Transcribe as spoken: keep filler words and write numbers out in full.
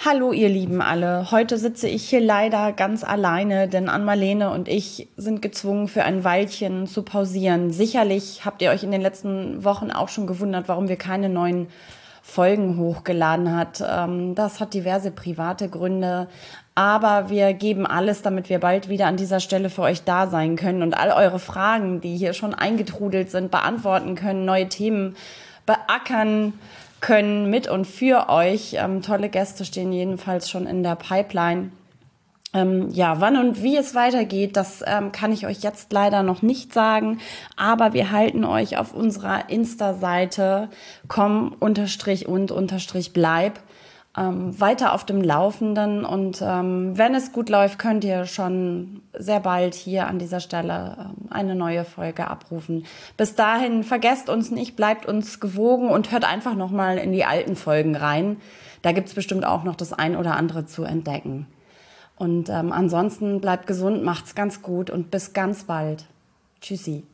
Hallo ihr Lieben alle, heute sitze ich hier leider ganz alleine, denn Ann-Marlene und ich sind gezwungen für ein Weilchen zu pausieren. Sicherlich habt ihr euch in den letzten Wochen auch schon gewundert, warum wir keine neuen Folgen hochgeladen hat. Das hat diverse private Gründe, aber wir geben alles, damit wir bald wieder an dieser Stelle für euch da sein können und all eure Fragen, die hier schon eingetrudelt sind, beantworten können, neue Themen beackern können mit und für euch. Ähm, tolle Gäste stehen jedenfalls schon in der Pipeline. Ähm, ja, wann und wie es weitergeht, das ähm, kann ich euch jetzt leider noch nicht sagen, aber wir halten euch auf unserer Insta-Seite komm unterstrich und unterstrich bleib ähm, weiter auf dem Laufenden und ähm, wenn es gut läuft, könnt ihr schon sehr bald hier an dieser Stelle ähm, eine neue Folge abrufen. Bis dahin, vergesst uns nicht, bleibt uns gewogen und hört einfach nochmal in die alten Folgen rein. Da gibt's bestimmt auch noch das ein oder andere zu entdecken. Und ähm, ansonsten bleibt gesund, macht's ganz gut und bis ganz bald. Tschüssi.